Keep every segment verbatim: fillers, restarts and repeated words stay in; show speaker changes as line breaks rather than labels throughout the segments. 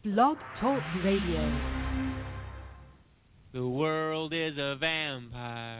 Blog Talk Radio.
The world is a vampire.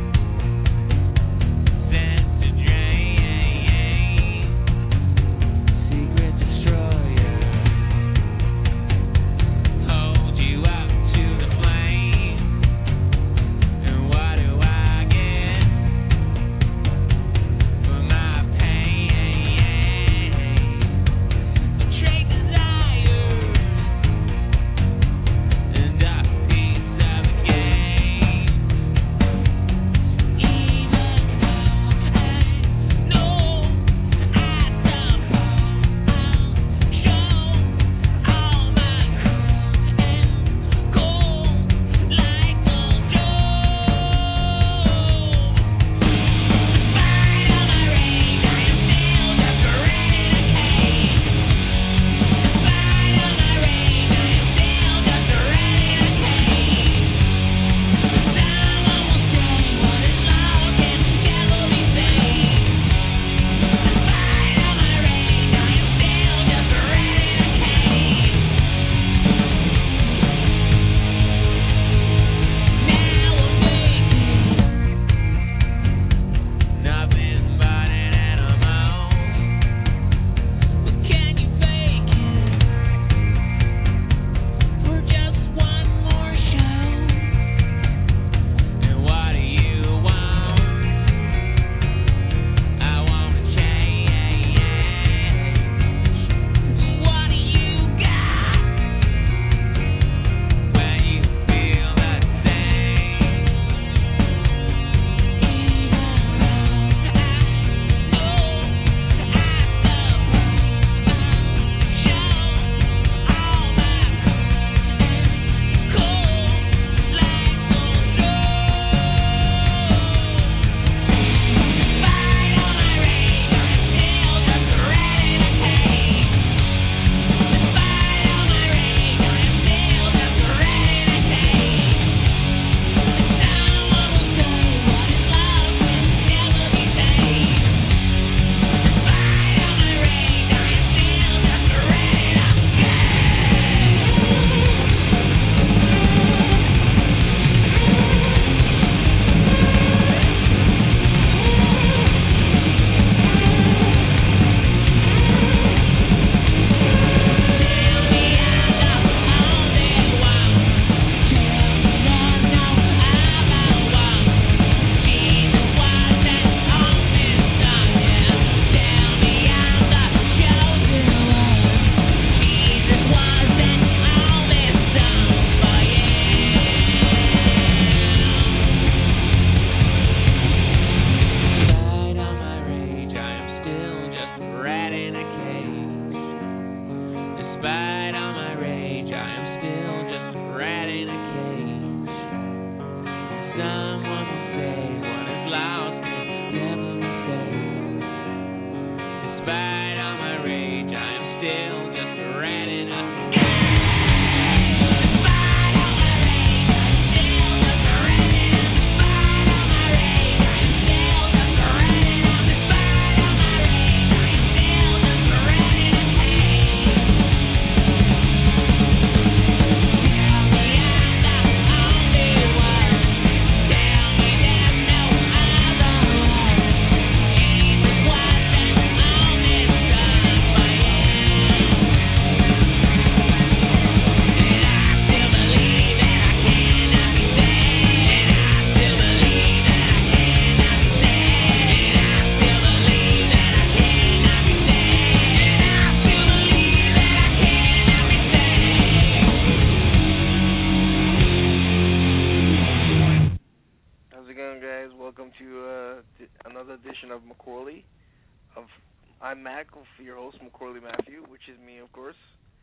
Of McCorley of I'm Mac, your host McCorley Matthew, which is me, of course,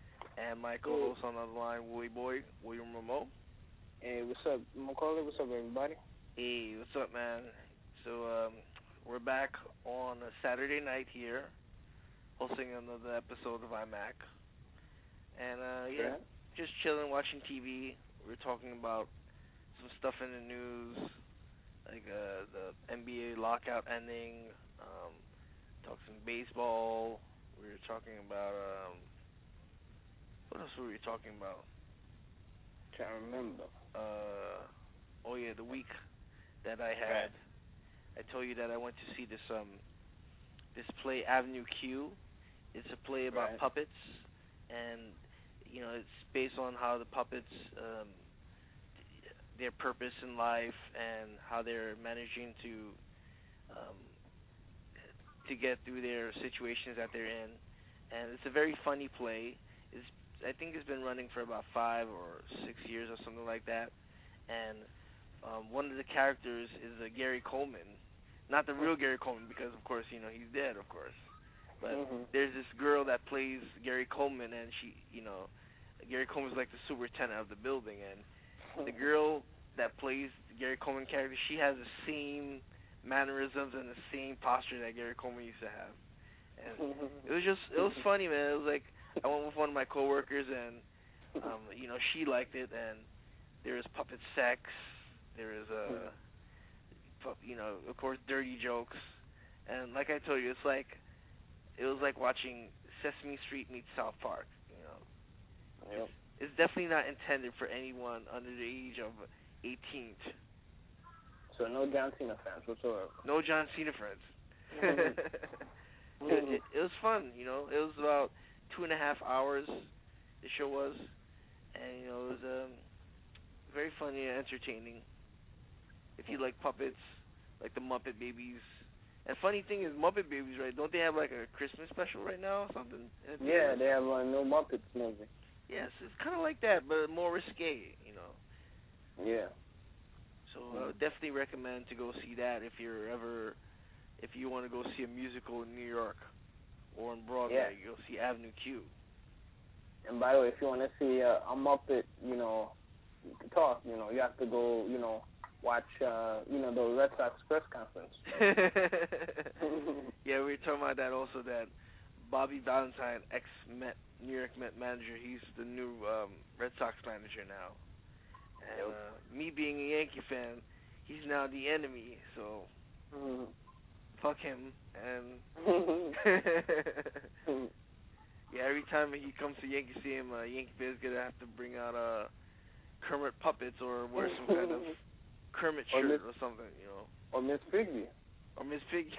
and my co-host on the other line, Willie Boy, William Rameau.
Hey, what's up, McCorley? What's up, everybody?
Hey, what's up, man? So um, we're back on a Saturday night here, hosting another episode of iMac, and uh, yeah,
okay.
just chilling, watching T V. We're talking about some stuff in the news. Like uh, the N B A lockout ending, um, talk some baseball. We were talking about um, What else were we talking about?
Can't remember.
Uh, oh yeah, the week that I had. I told you that I went to see this um this play Avenue Q. It's a play about
Right.
puppets, and you know it's based on how the puppets um their purpose in life and how they're managing to um to get through their situations that they're in. And it's a very funny play. It's I think it's been running for about five or six years or something like that. And um, one of the characters is uh, Gary Coleman, not the real Gary Coleman because of course you know he's dead, of course. But
Mhm.
there's this girl that plays Gary Coleman, and she, you know, Gary Coleman's like the superintendent of the building, and the girl that plays the Gary Coleman character, she has the same mannerisms and the same posture that Gary Coleman used to have. And it was just, it was funny, man. It was like I went with one of my coworkers, and um, you know, she liked it, and there is puppet sex, there is a, uh, you know, of course, dirty jokes, and like I told you, it's like it was like watching Sesame Street meets South Park. You know,
Yep.
it's, it's definitely not intended for anyone under the age of eighteen.
So no John Cena fans whatsoever.
No John Cena friends.
Mhm.
it, it, it was fun, you know. It was about two and a half hours. The show was, and you know, it was um, very funny and entertaining. If you like puppets, like the Muppet Babies. And funny thing is, Muppet Babies, right? Don't they have like a Christmas special right now or something? in the
Yeah,
theaters?
they have a new Muppets movie.
Yes, it's kind of like that, but more risque, you know.
Yeah.
So I would definitely recommend to go see that if you're ever, if you want to go see a musical in New York or on Broadway,
Yeah.
you'll see Avenue Q.
And by the way, if you want to see uh, a Muppet, you know, talk, you know, you have to go, you know, watch, uh, you know, the Red Sox press conference.
Yeah, we were talking about that also, that Bobby Valentine, ex-Met, New York Met manager, he's the new um, Red Sox manager now. And
Yep.
uh, me being a Yankee fan, he's now the enemy, so
Mhm.
fuck him. And yeah, every time he comes to Yankee Stadium, uh, Yankee fans gonna have to bring out uh, Kermit puppets or wear some kind of Kermit
Or
shirt
Miss-
or something, you know.
Or Miss Piggy.
Or Miss Piggy.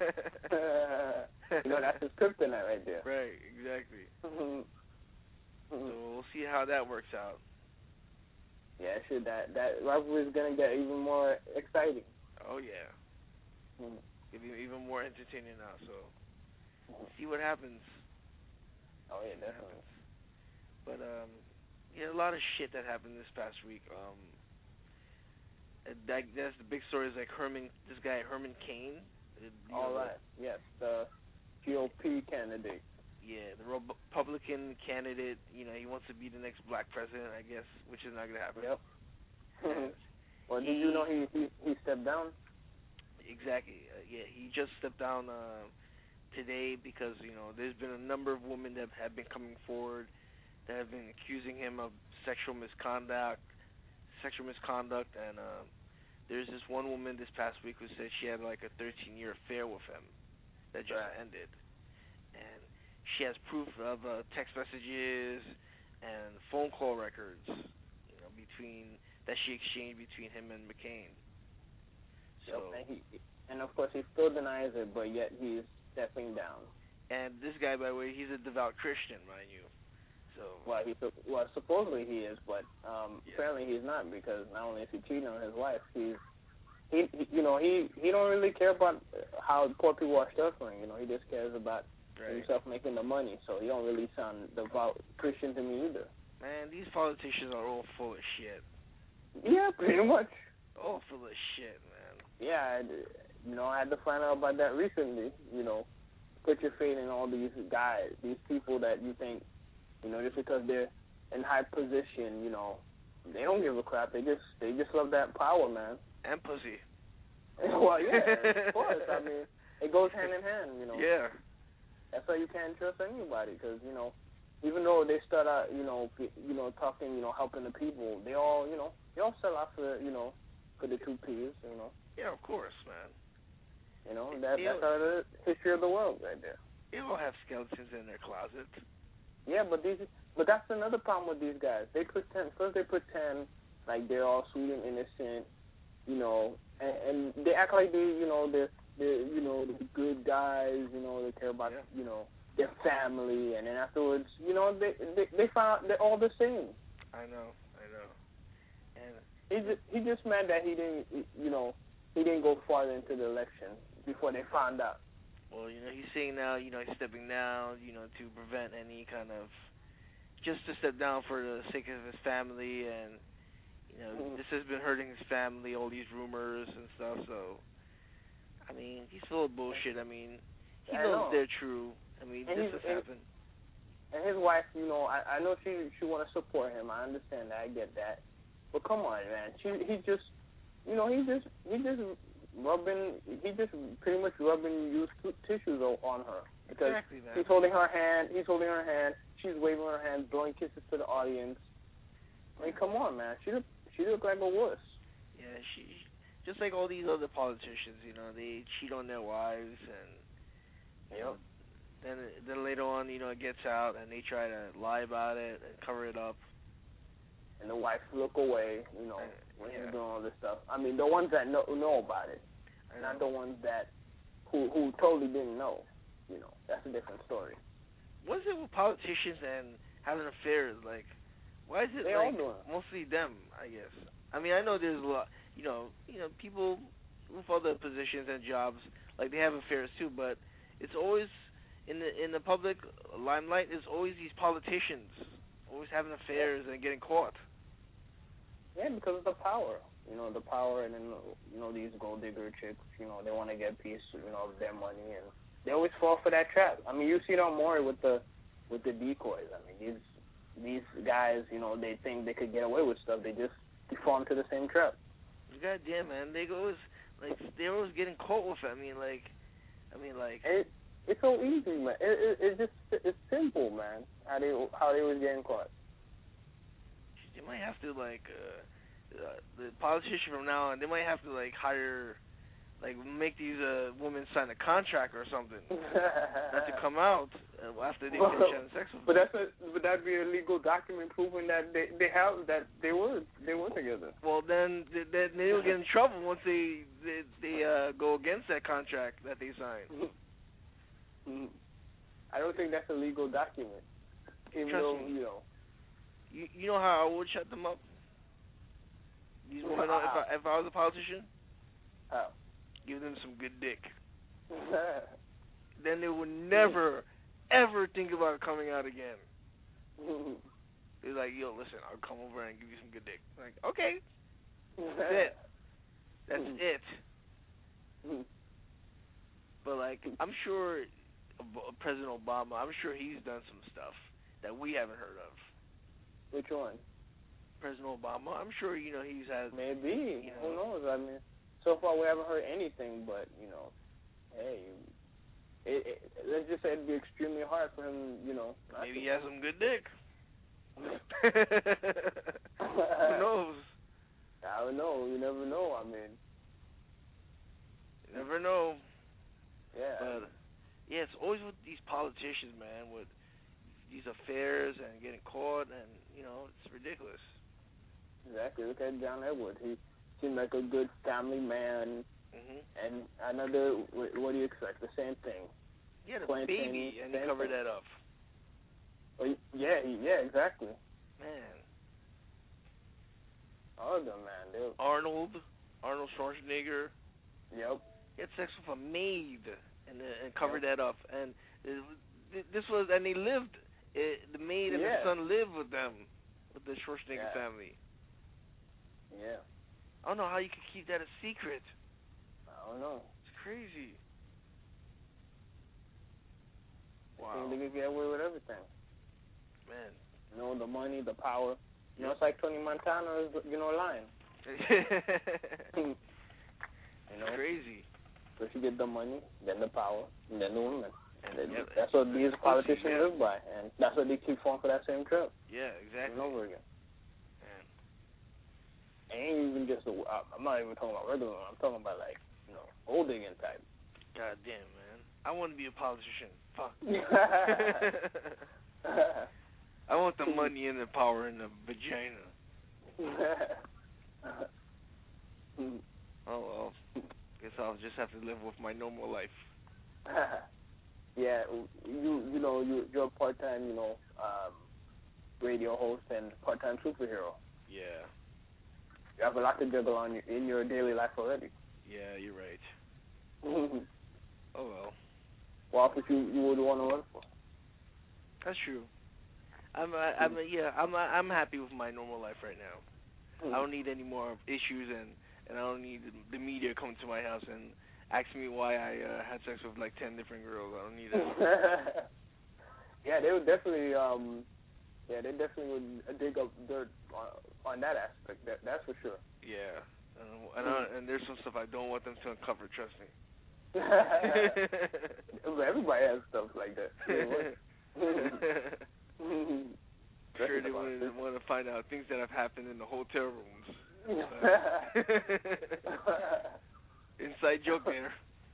You know, that's his kryptonite right there.
Right, exactly.
Mhm.
So we'll see how that works out.
Yeah, shit, that that rivalry is gonna get even more exciting.
Oh yeah,
Mhm.
it'll be even more entertaining now. So see what happens.
Oh yeah,
See what
definitely.
happens. But um, yeah, a lot of shit that happened this past week. Um, uh, that that's the big story is like Herman, this guy Herman Cain. uh, you
All
know, the-
right. Yes, the G O P candidate.
Yeah, the Republican candidate. You know, he wants to be the next black president, I guess, which is not gonna happen.
Yep.
And
Well, did
he-
you know he he, he stepped down?
Exactly. Uh, yeah, he just stepped down uh, today because you know there's been a number of women that have been coming forward that have been accusing him of sexual misconduct, sexual misconduct, and uh, there's this one woman this past week who said she had like a thirteen-year affair with him that just
Right.
ended, and she has proof of uh, text messages and phone call records, you know, between that she exchanged between him and McCain. So.
Yep. And he and of course he still denies it, but yet he's stepping down.
And this guy, by the way, he's a devout Christian, mind you. So.
Well, he sup- well supposedly he is, but um,
Yeah.
apparently he's not, because not only is he cheating on his wife, he's he, he you know he he don't really care about how poor people are suffering. You know, he just cares about
Right.
himself making the money. So he don't really sound devout Christian to me either.
Man, these politicians are all full of shit.
Yeah, pretty much.
All full of shit, man.
Yeah, I, you know, I had to find out about that recently. You know, put your faith in all these guys, these people that you think, you know, just because they're in high position, you know, they don't give a crap. They just they just love that power, man.
And pussy.
Well, yeah, of course. I mean, it goes hand in hand, you know.
Yeah.
That's why you can't trust anybody, because, you know, even though they start out, you know, you know, talking, you know, helping the people, they all, you know, they all sell out for, you know, for the two P's, you know.
Yeah, of course, man.
You know, that
They
that's
all-
how the history of the world right there.
They all have skeletons in their closet.
Yeah, but these but that's another problem with these guys. They pretend first they pretend like they're all sweet and innocent, you know, and, and they act like they, you know, they're they're you know they're good guys, you know, they care about
Yeah.
you know their family, and then afterwards, you know, they they they found they're all the same.
I know, I know, and
He just he just mad that he didn't, you know, he didn't go farther into the election before they found out.
well, you know, he's saying now, you know, he's stepping down, you know, to prevent any kind of, just to step down for the sake of his family, and you know,
Mhm.
this has been hurting his family, all these rumors and stuff. So, I mean, he's full of bullshit. I mean, he
I
knows
know.
they're true. I mean,
And
this
he's-
has
and-
happened.
And his wife, you know, I I know she she want to support him. I understand that. I get that. But come on, man. She he just, you know, he just he just rubbing he just pretty much rubbing used t- tissues o- on her because
Exactly, man.
he's holding her hand. He's holding her hand. She's waving her hand, blowing kisses to the audience. I mean, come on, man. She look she look like a wuss.
Yeah, she just like all these other politicians, you know, they cheat on their wives, and you know, then then later on, you know, it gets out, and they try to lie about it and cover it up.
And the wife look away, you know, when
Yeah.
he's doing all this stuff. I mean, the ones that know know about it,
I
not
know.
the ones that who who totally didn't know. You know, that's a different story.
What's it with politicians and having affairs? Like, why is it
They all
like
do it.
mostly them? I guess. I mean, I know there's a lot, you know, you know, people with other positions and jobs, like they have affairs too. But it's always in the in the public limelight. It's always these politicians always having affairs and getting caught.
Yeah, because of the power. You know, the power, and then you know these gold digger chicks. You know, they want to get a piece, you know, of their money, and they always fall for that trap. I mean, you see it on Maury with the with the decoys. I mean, these these guys, you know, they think they could get away with stuff. They just they fall into the same trap.
God damn, man, they always like they're always getting caught with it. I mean, like, I mean, like.
And it, it's so easy, man. It, it, it's just it's simple, man. How they how they was getting caught.
They might have to like uh, uh, the politician from now on. They might have to like hire, like make these uh, women sign a contract or something not to come out uh, after they finish having sex with
But
them.
that's a but that'd be a legal document proving that they they have that they were they were together.
Well, then they, they, they'll get in trouble once they they, they uh, go against that contract that they signed.
I don't think that's a legal document. Even
Trust
though
me.
you know.
You you know how I would shut them up? These women, if I if I was a politician,
How?
give them some good dick. Then they would never, ever think about coming out again. They're like, yo, listen, I'll come over and give you some good dick. Like, okay, that's it. That's it. But, like, I'm sure Ob- President Obama, I'm sure he's done some stuff that we haven't heard of.
Which one?
President Obama, I'm sure, you know, he's had...
Maybe.
You
Who
know.
knows? I mean, so far we haven't heard anything, but, you know, hey, it, it, let's just say it'd be extremely hard for him, you know. not
Maybe
to.
he has some good dick. Who knows?
I don't know. You never know. I mean,
You never know.
yeah.
But, yeah, it's always with these politicians, man, with these affairs and getting caught, and, you know, it's ridiculous.
Exactly. Look at John Edwards. He seemed like a good family man.
hmm
And another, what, what do you expect? The same thing.
He had a
Clinton,
baby, and he
same
covered
thing.
that up.
Well, yeah, he- yeah, exactly.
Man.
All of them, man. They,
Arnold, Arnold Schwarzenegger,
yep.
he had sex with a maid and uh, and covered that up. And uh, th- this was, and they lived, uh, the maid and
Yeah.
the son lived with them, with the Schwarzenegger
Yeah.
family.
Yeah.
I don't know how you could keep that a secret.
I don't know.
It's crazy.
I
Wow.
think they could get away with everything.
Man.
You know, the money, the power. You know, it's like Tony Montana is, you know, lying. you know,
Crazy.
first you get the money, then the power, and then the women. And then
Yep.
that's what these politicians
yeah.
live by, and that's what they keep falling for that same trap
Yeah,
over
exactly.
and over again.
Man.
Ain't even just, a, I'm not even talking about regular one. I'm talking about, like, you know, old digging type.
God damn, man. I want to be a politician. Fuck. I want the money and the power and the vagina. Oh well. Guess I'll just have to live with my normal life.
Yeah, you you know you you're a part time you know um, radio host and part time superhero.
Yeah.
You have a lot to juggle on your, in your daily life already.
Yeah, you're right. Oh well.
What office you you would want to run for?
That's true. I'm uh, I'm uh, yeah I'm uh, I'm happy with my normal life right now.
Mm.
I don't need any more issues and and I don't need the media coming to my house and asking me why I uh, had sex with like ten different girls. I don't need that.
Yeah, they would definitely um yeah they definitely would dig up dirt on, on that aspect. That that's for sure.
Yeah. Um, and I, and there's some stuff I don't want them to uncover. Trust me.
Everybody has stuff like that.
Sure, they want to, want to find out things that have happened in the hotel rooms. Inside joke there.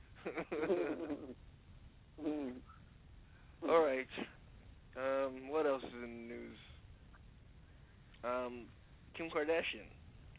All right. Um, what else is in the news? Um, Kim Kardashian.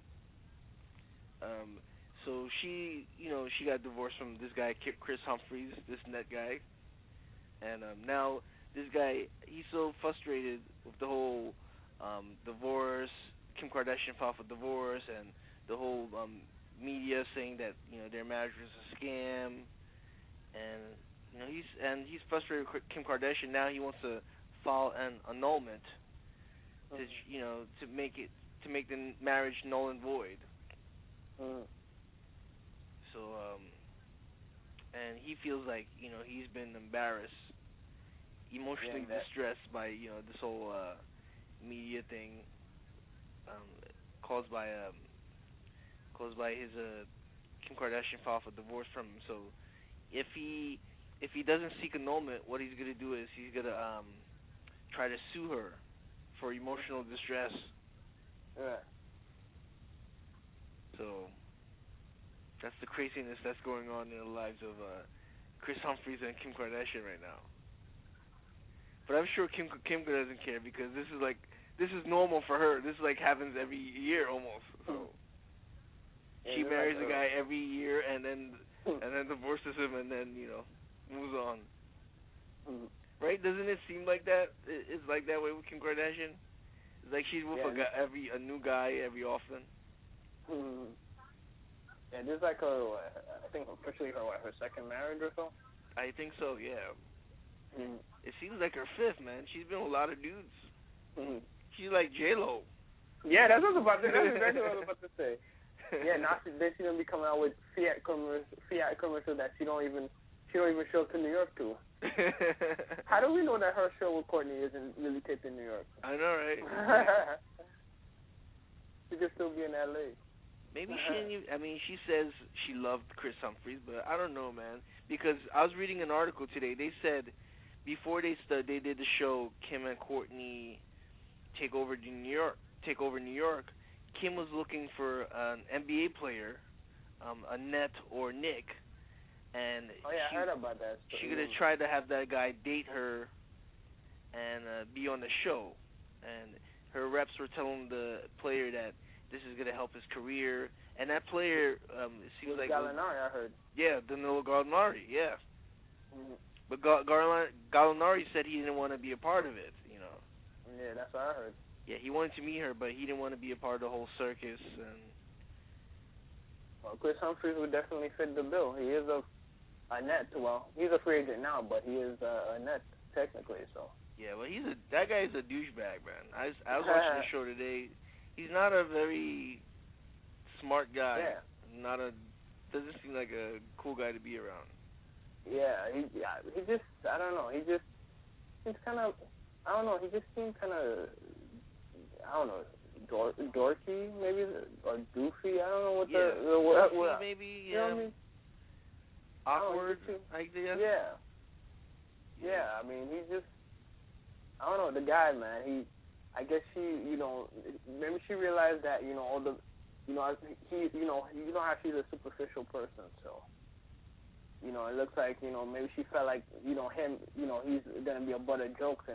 Um, so she, you know, she got divorced from this guy, Chris Humphries, this net guy, and um, now this guy, he's so frustrated with the whole um, divorce. Kim Kardashian filed for divorce, and the whole um, media saying that you know their marriage was a scam, and you know he's and he's frustrated with Kim Kardashian. Now he wants to file an annulment to you know to make it to make the marriage null and void.
Mm.
So um, and he feels like you know he's been embarrassed, emotionally
Yeah, that-
distressed by you know this whole uh, media thing. Um, caused by um, caused by his uh, Kim Kardashian filed for divorce from him. So if he if he doesn't seek annulment, what he's gonna do is he's gonna um, try to sue her for emotional distress.
Yeah.
So that's the craziness that's going on in the lives of uh, Chris Humphries and Kim Kardashian right now. But I'm sure Kim Kim doesn't care because this is like. This is normal for her. This like happens every year almost. So
Yeah,
she marries
like
a guy every year and then and then divorces him and then you know moves on.
Mm.
Right? Doesn't it seem like that? It's like that way with Kim Kardashian. It's like she's with
Yeah,
a guy every a new guy every often.
Mm. Yeah, this is like her. I think officially her what, her second marriage or so.
I think so. Yeah.
Mm.
It seems like her fifth, man. She's been with a lot of dudes.
Mm.
She's like J Lo.
Yeah, that's what I was about to. That's exactly what I was about to say. Yeah, now she, then she's gonna be coming out with Fiat commercial, Fiat commercial that she don't even she don't even show up to New York to. How do we know that her show with Courtney isn't really taped in New York?
I know, right?
She could still be in L A.
Maybe she didn't even, I mean, she says she loved Chris Humphries, but I don't know, man. Because I was reading an article today. They said before they st- they did the show, Kim and Courtney take over New York. Take over New York. Kim was looking for an N B A player, um, a Net or Nick, and
oh yeah,
she,
I heard about that. So,
she could have tried to have that guy date her and uh, be on the show. And her reps were telling the player that this is going to help his career. And that player, um, it seems like
Gallinari, I heard.
Yeah, Danilo Gallinari. Yeah.
Mm-hmm.
But Ga- Garla- Gallinari said he didn't want to be a part of it, you know.
Yeah, that's what I heard.
Yeah, he wanted to meet her, but he didn't want to be a part of the whole circus. And
well, Chris Humphries would definitely fit the bill. He is a a net. Well, he's a free agent now, but he is a, a net technically. So.
Yeah, well, he's a that guy is a douchebag, man. I was, I was watching the show today. He's not a very smart guy.
Yeah.
Not a doesn't seem like a cool guy to be around.
Yeah, he yeah, he just I don't know. He just he's kind of I don't know. He just seems kind of I don't know, dor- dorky maybe or goofy. I don't know what
yeah.
the, the what,
Goofy,
what
maybe.
you know
Yeah.
what I mean?
Awkward,
I, know,
I guess.
Yeah. Yeah, I mean he just I don't know the guy, man. He I guess she you know maybe she realized that you know all the you know he you know you know how she's a superficial person, so. You know, it looks like, you know, maybe she felt like, you know, him, you know, he's going to be a butt of jokes, and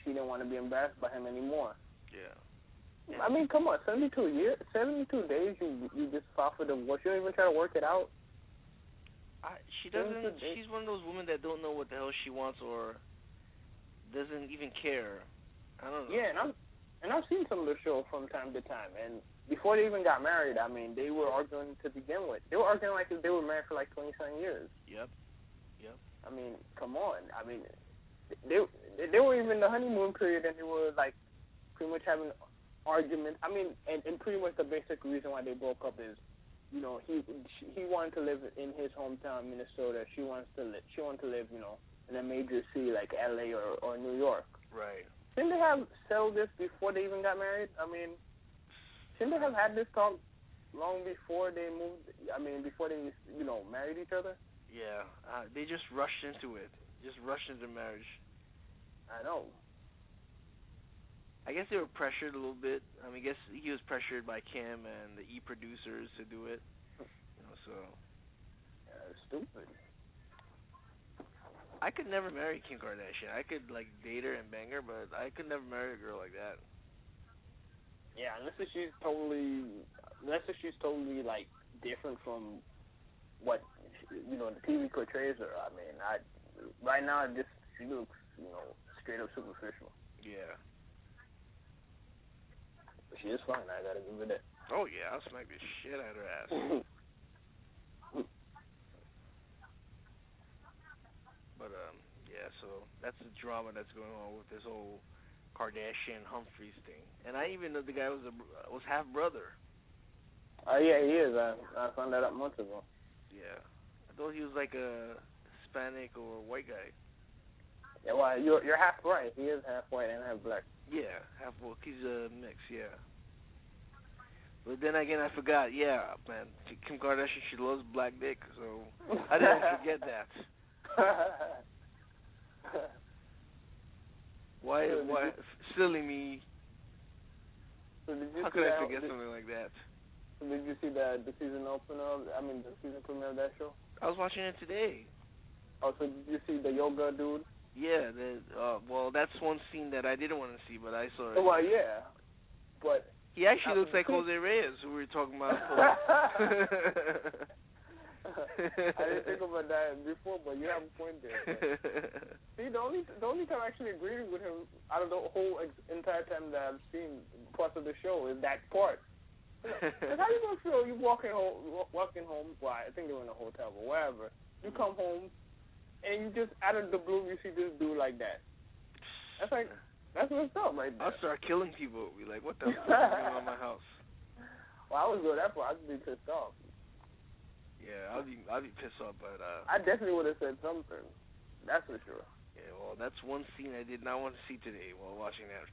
she didn't want to be embarrassed by him anymore.
Yeah.
I mean, come on, seventy-two years, seventy-two days, you you just file for divorce. You don't even try to work it out.
I, she doesn't. She's one of those women that don't know what the hell she wants or doesn't even care. I don't know.
Yeah, and I'm and I've seen some of the show from time to time. And before they even got married, I mean, they were arguing to begin with. They were arguing like they were married for like twenty-seven years.
Yep. Yep.
I mean, come on. I mean, they they were even in the honeymoon period, and they were like pretty much having arguments. I mean, and, and pretty much the basic reason why they broke up is, you know, he he wanted to live in his hometown, Minnesota. She wants to live. She wanted to live, you know, in a major city like L A or or New York.
Right.
Shouldn't they have settled this before they even got married? I mean, shouldn't they have had this talk long before they moved? I mean, before they, you know, married each other?
Yeah. Uh, they just rushed into it. Just rushed into marriage.
I know.
I guess they were pressured a little bit. I mean, I guess he was pressured by Kim and the E producers to do it. You know, so.
Yeah, it's stupid.
I could never marry Kim Kardashian. I could like date her and bang her, but I could never marry a girl like that.
Yeah, unless if she's totally, unless if she's totally like different from what you know the T V portrays her. I mean, I right now just she looks, you know, straight up superficial.
Yeah.
She is fine. I gotta give her that.
Oh yeah, I'll smack the shit out of her ass. But um, yeah. So that's the drama that's going on with this whole Kardashian Humphries thing. And I even know the guy was a was half brother.
Oh uh, yeah, he is. I I found that out months ago.
Yeah, I thought he was like a Hispanic or white guy.
Yeah, well, you're you're half right. He is half white and half black.
Yeah, half well, he's a mix. Yeah. But then again, I forgot. Yeah, man, Kim Kardashian, she loves black dick, so I didn't forget that. Why?
So
why? Silly me.
So did you
How
see
could I
that,
forget
did,
something like that?
So did you see the the season opener? Of, I mean, the season premiere of that show?
I was watching it today.
Oh, so did you see the yoga dude?
Yeah. The, uh, well, that's one scene that I didn't want to see, but I saw it.
Well, yeah, but
he actually
I
looks like
cool.
Jose Reyes, who we were talking about.
I didn't think about that before, but you have a point there. See, the only the only time I actually agreed with him out of the whole ex- entire time that I've seen parts of the show is that part. Because how you gonna feel? You walking home, walking home. Well, I think they were in a hotel, but wherever. You come home, and you just out of the blue you see this dude like that. That's like that's what's up, right there.
I'll start killing people. Be like, what the fuck is going on in my house?
Well, I would go that far. I'd be pissed off.
Yeah, I'll be I'll be pissed off, but uh.
I definitely would have said something. That's for sure.
Yeah, well, that's one scene I did not want to see today while watching that.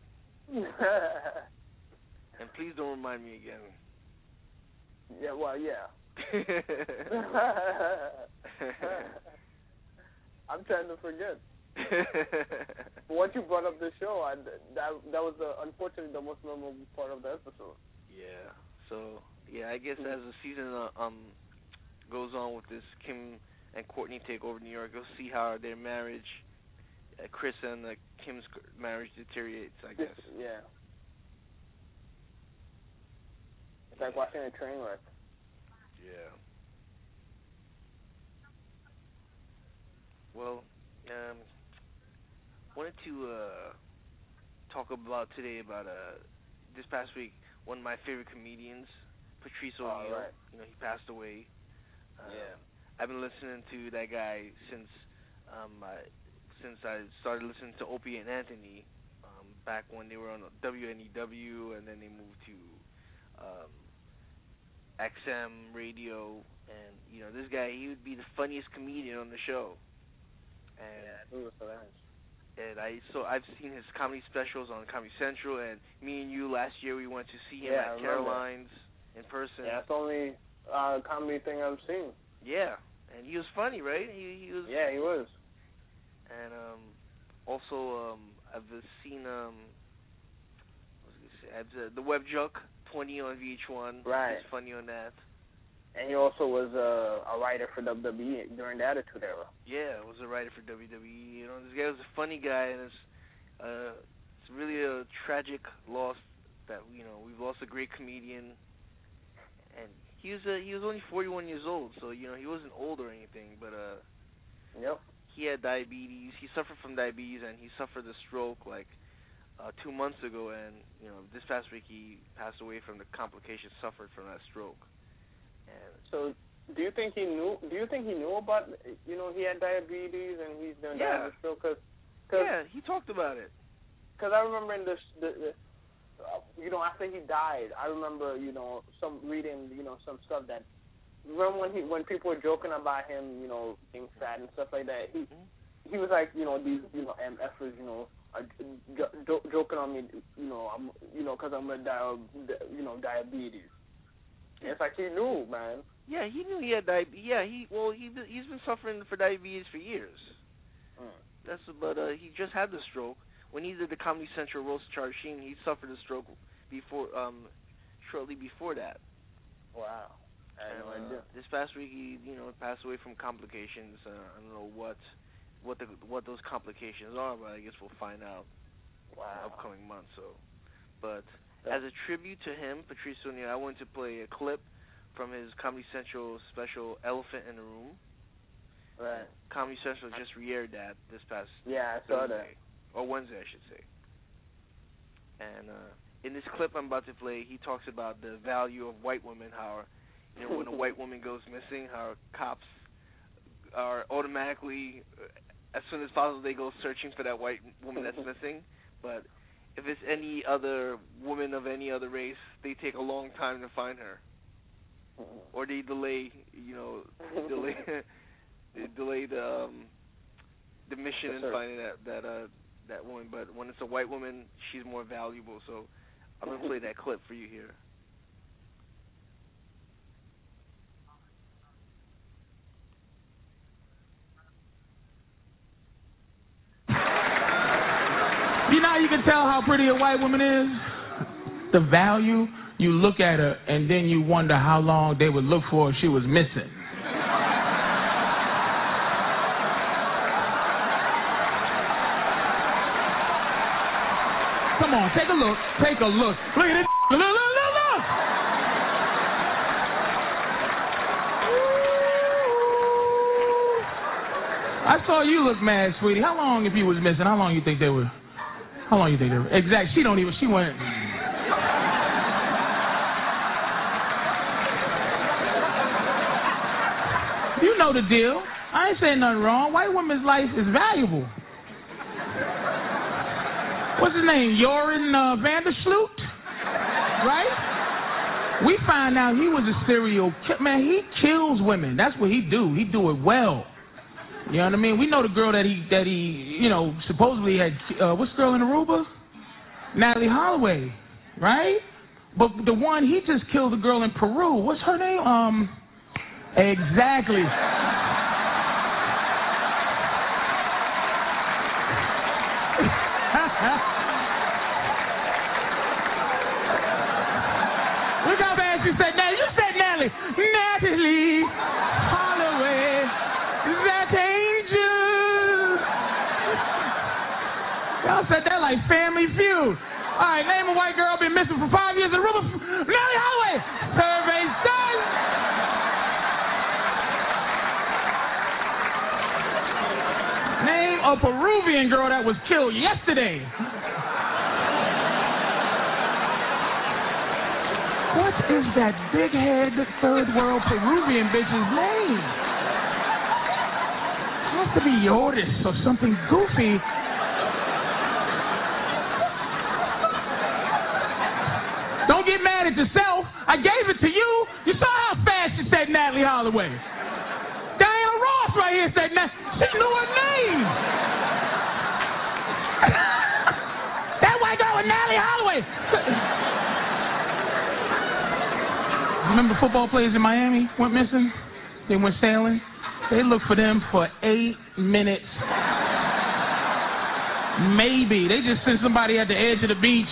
And please don't remind me again.
Yeah, well, yeah. I'm trying to forget. Once you brought up the show, I, that that was uh, unfortunately the most memorable part of the episode.
Yeah. So yeah, I guess as the season uh, um goes on with this Kim and Courtney take over New York, you'll see how their marriage, uh, Chris and uh, Kim's marriage deteriorates. I guess.
Yeah. It's like watching a train wreck.
Yeah. Well, um, wanted to uh, talk about today about uh, this past week. One of my favorite comedians, Patrice O'Neal.
Oh, right.
You know, he passed away. Um,
Yeah.
I've been listening to that guy since um, I, since I started listening to Opie and Anthony um, back when they were on W N E W, and then they moved to um, X M radio. And you know, this guy, he would be the funniest comedian on the show. And
yeah, it was hilarious.
And I so I've seen his comedy specials on Comedy Central, and me and you last year we went to see him
Yeah,
at Caroline's in person.
Yeah, that's the only uh, comedy thing I've seen.
Yeah, and he was funny, right? He he was.
Yeah, he was.
And um, also um, I've seen um, what was I gonna say? I've uh, the Web Joke twenty on V H one.
Right.
He's funny on that.
And he also was uh, a writer for W W E during the Attitude Era.
Yeah, was a writer for W W E. You know, this guy was a funny guy, and his uh, really a tragic loss that you know we've lost a great comedian, and he was uh, he was only forty-one years old, so you know he wasn't old or anything, but uh,
Yep.
he had diabetes. He suffered from diabetes, and he suffered a stroke like uh, two months ago, and you know this past week he passed away from the complications suffered from that stroke. And
So, do you think he knew? Do you think he knew about? You know, he had diabetes and he's done
Yeah.
diabetes stroke. Cause,
yeah, he talked about it.
Because I remember in the, the, the uh, you know, after he died, I remember, you know, some reading, you know, some stuff that. Remember when he when people were joking about him, you know, being fat and stuff like that. He
Mm-hmm.
he was like, you know, these, you know, M Fers, you know, are j- j- joking on me, you know, I'm, you know, because I'm gonna die of, you know, diabetes. And it's like he knew, man.
Yeah, he knew he had diabetes. Yeah, he well he he's been suffering for diabetes for years.
Mm.
That's but uh, he just had the stroke when he did the Comedy Central roast of Charlie Sheen. He suffered a stroke before um shortly before that.
Wow. I had no
And, uh,
idea.
this past week, he you know passed away from complications. Uh, I don't know what, what the what those complications are, but I guess we'll find out in the
Wow.
upcoming months. So, but as a tribute to him, Patrice O'Neal, I wanted to play a clip from his Comedy Central special "Elephant in the Room."
Right.
Comedy Central just re-aired that this past
Yeah, I saw that.
Thursday, or Wednesday, I should say. And uh, in this clip I'm about to play, he talks about the value of white women, how you know when a white woman goes missing, how cops are automatically, as soon as possible, they go searching for that white woman that's missing. But if it's any other woman of any other race, they take a long time to find her, or they delay, you know, delay, they delay the um, the mission in finding that that uh, that woman. But when it's a white woman, she's more valuable. So I'm gonna play that clip for you here.
You know how you can tell how pretty a white woman is? The value, you look at her and then you wonder how long they would look for if she was missing. Come on, take a look, take a look. Look at it, look, look, look, look! I saw you look mad, sweetie. How long, if you was missing, how long you think they were? How long you think they were? Exactly. She don't even, she went. You know the deal. I ain't saying nothing wrong. White woman's life is valuable. What's his name? Joran uh, Vandersloot? Right? We find out he was a serial killer. Man, he kills women. That's what he do. He do it well. You know what I mean? We know the girl that he, that he, you know, supposedly had, uh, what's the girl in Aruba? Natalie Holloway, right? But the one, he just killed the girl in Peru. What's her name? Um, exactly. Look how bad she said Natalie. You said Natalie. Natalie Holloway. That angel. Y'all said that like Family Feud. All right, name a white girl been missing for five years in Aruba. Natalie Holloway. Survey's done. Name a Peruvian girl that was killed yesterday. What is that big-head third world Peruvian bitch's name? It has to be Yoris or something goofy. Don't get mad at yourself. I gave it to you. You saw how fast she said Natalie Holloway. Diana Ross right here said Nat. She knew her name. That white girl was Natalie Holloway. Remember football players in Miami went missing? They went sailing. They looked for them for eight minutes. Maybe. They just sent somebody at the edge of the beach.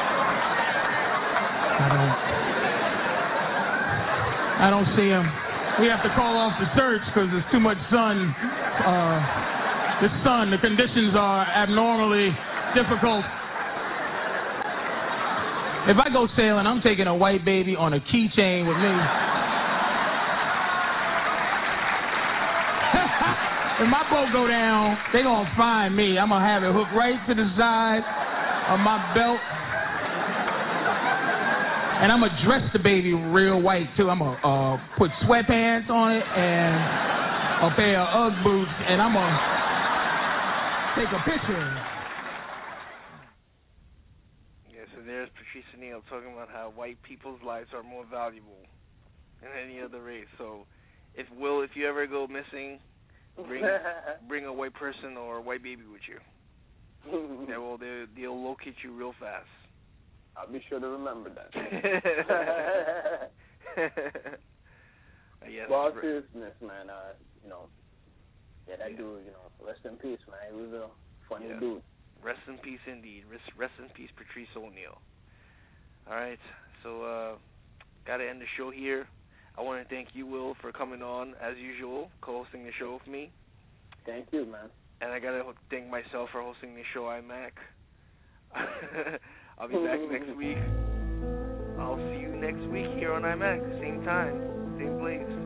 I don't. I don't see him. we have to call off the search because there's too much sun. Uh, the sun, the conditions are abnormally difficult. If I go sailing, I'm taking a white baby on a keychain with me. If my boat go down, they gonna find me. I'm gonna have it hooked right to the side of my belt. And I'm gonna dress the baby real white too. I'm gonna uh, put sweatpants on it and a pair of Ugg boots, and I'm gonna take a picture.
Yeah, so there's Patrice O'Neal talking about how white people's lives are more valuable than any other race. So, if Will, if you ever go missing, bring bring a white person or a white baby with you. Yeah, well, they they'll locate you real fast.
I'll be sure to remember that.
Yes,
well,
right.
seriousness, man. Uh, you know, yeah, that yeah. dude. You know, rest in peace, man. He was a funny
yeah.
dude.
Rest in peace, indeed. Rest, rest in peace, Patrice O'Neal. All right, so uh, gotta end the show here. I want to thank you, Will, for coming on, as usual, co-hosting the show with me.
Thank you, man.
And I got to thank myself for hosting the show, iMac. I'll be back next week. I'll see you next week here on iMac. Same time, same place.